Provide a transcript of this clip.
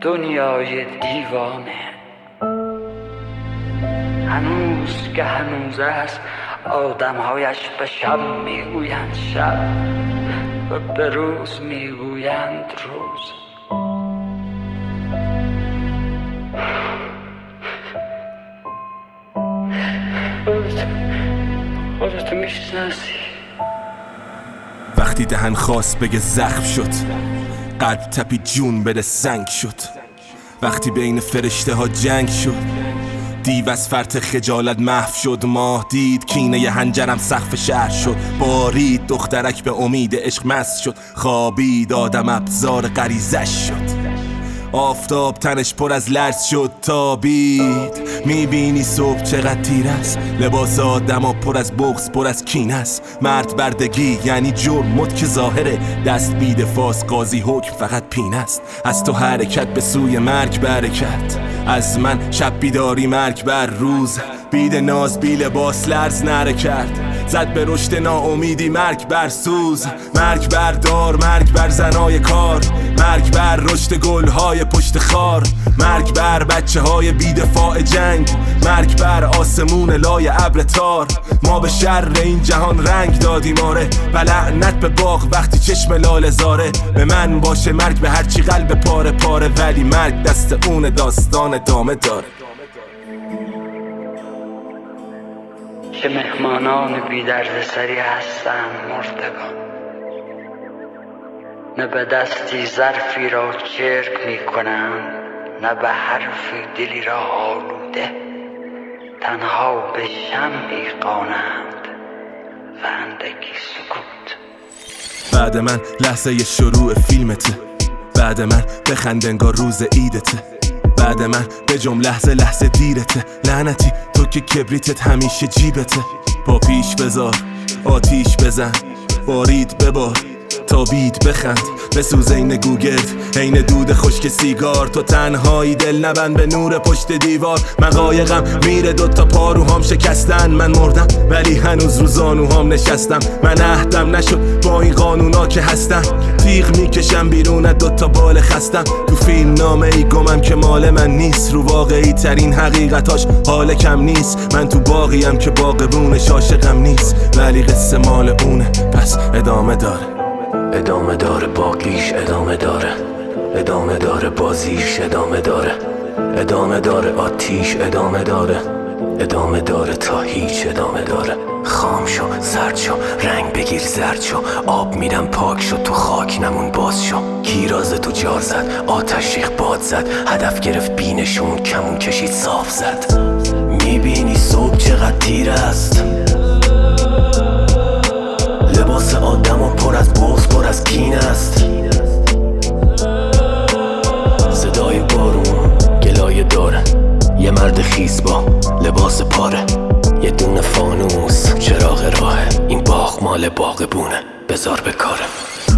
دنیای دیوانه هنوز که هنوز است آدمهایش به شب میگویند شب و به روز میگویند روز. خودتو میشناسی. وقتی دهن خواست بگه زخم شد، قلب تپی جون بده سنگ شد. وقتی بین فرشته ها جنگ شد، دیو از فرط خجالت محو شد. ماه دید کینه ی هنجرم سقف شهر شد. بارید دخترک به امید عشق مست شد. خوابید آدم ابزار غریزش شد. آفتاب تنش پر از لرز شد تابید. میبینی صبح چقدر تیر است. لباس آدم ها پر از بغض پر از کین است. مرد بردگی یعنی جرم مد که ظاهره. دست بید فاس قاضی حکم فقط پین است. از تو حرکت به سوی مرگ برکت. از من شب بیداری مرگ بر روز. بید ناز بی لباس لرز نره کرد. زد به رشد ناامیدی مرگ بر سوز. مرگ بر دار مرگ بر زنای کار. مرگ بر رشد گلهای پشت خار. مرگ بر بچه های بیدفاع جنگ. مرگ بر آسمون لای ابر تار. ما به شر این جهان رنگ دادیم آره. و لعنت به باغ وقتی چشم لاله زاره. به من باشه مرگ به هرچی قلب پاره پاره. ولی مرگ دست اون داستان ادامه داره. که مهمانان بی درد سری هستند مردگان. نه به دستی ظرفی را چرک می کنند، نه به حرفی دلی را آلوده. تنها به شمعی قانند و اندکی سکوت. بعد من لحظه شروع فیلمته. بعد من بخند انگار روز عیدته. بعد من به لحظه لحظه دیرته. لعنتی تو که کبریتت همیشه جیبته. پا پیش بذار آتیش بزن. بارید ببار تابید بخند. بسوز این گوگرد عین دود خشک سیگار. تو تنهایی دل نبند به نور پشت دیوار. من قایقم میره دوتا پاروهام شکستن. من مردم ولی هنوز رو زانوهام نشستم. من عهدم نشد با این قانونا که هستم. تیغ میکشم بیرون دوتا بال خستم. تو فیلم نامه ای گمم که مال من نیست. رو واقعی ترین حقیقتاش حال کم نیست. من تو باقیم که باغبونش عاشقم نیست. ولی قصه مال اونه پس ادامه داره. ادامه داره باقیش ادامه داره. ادامه داره بازیش ادامه داره. ادامه داره آتیش ادامه داره. ادامه داره تا هیچ ادامه داره. خام شو سرد شو رنگ بگیر زرد شو. آب میرم پاک شو تو خاک نمون باز شو. گیراز تو جار زد آتش ریخ باد زد. هدف گرفت بینشون کمون کشید صاف زد. میبینی صبح چقدر تیر است. لباس آدم و پر از بغض پر از کین است. صدای بارون گلایه داره. یه مرد خیس با لباس پاره. یه دونه فانوس چراغ راهه. این باغ مال باغبونه بذار به کاره.